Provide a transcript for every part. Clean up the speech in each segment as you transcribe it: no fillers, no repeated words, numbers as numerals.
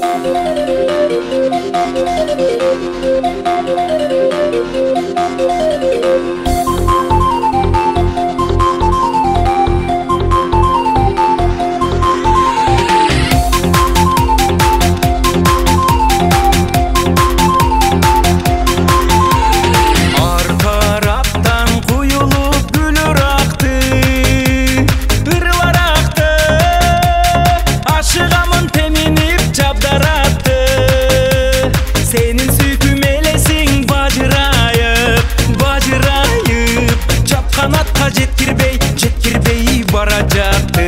Kanatқа жеткірбей бара жатты.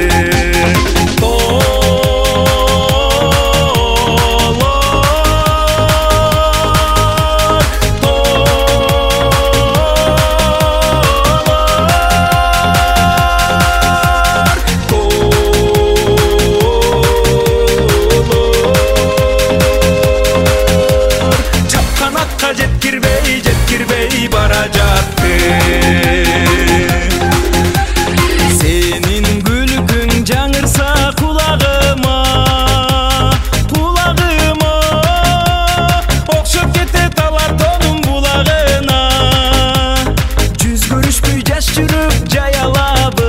Kanatқа жеткірбей бара жатты. Senin gülgün жаңырса құлағыма, оқшып кетет алар тонум бұлағына. Жүз көрүшпөй жаш жүрүп жаялабы,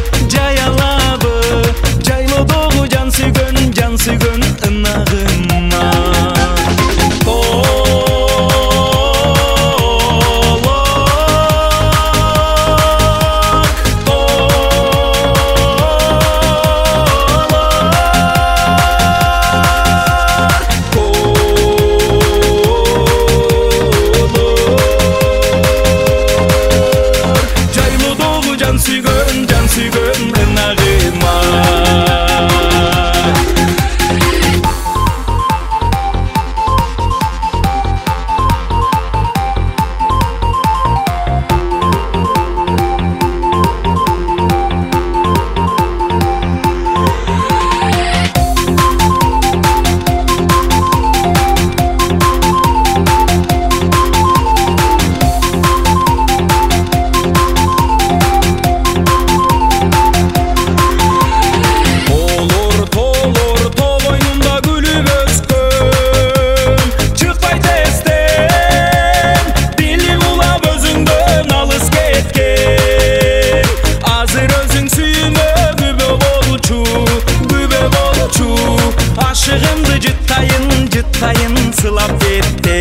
жайлоодогу жан сүйгөн ынагыма. Can sүйгөн ынагыма. Aşığımdı cıttayın sılap gitti.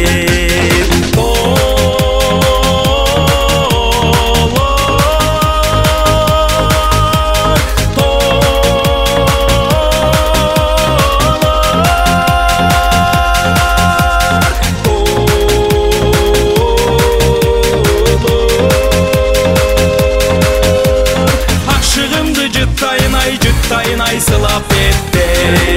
Aşığımdı cıttayın ay sılap gitti.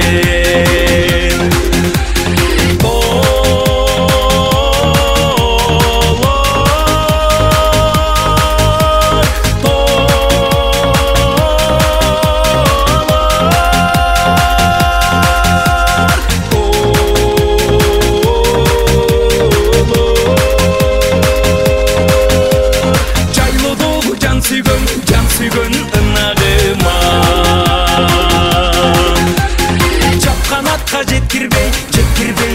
Can sүйгөн ынагыма. Канатқа жеткірбей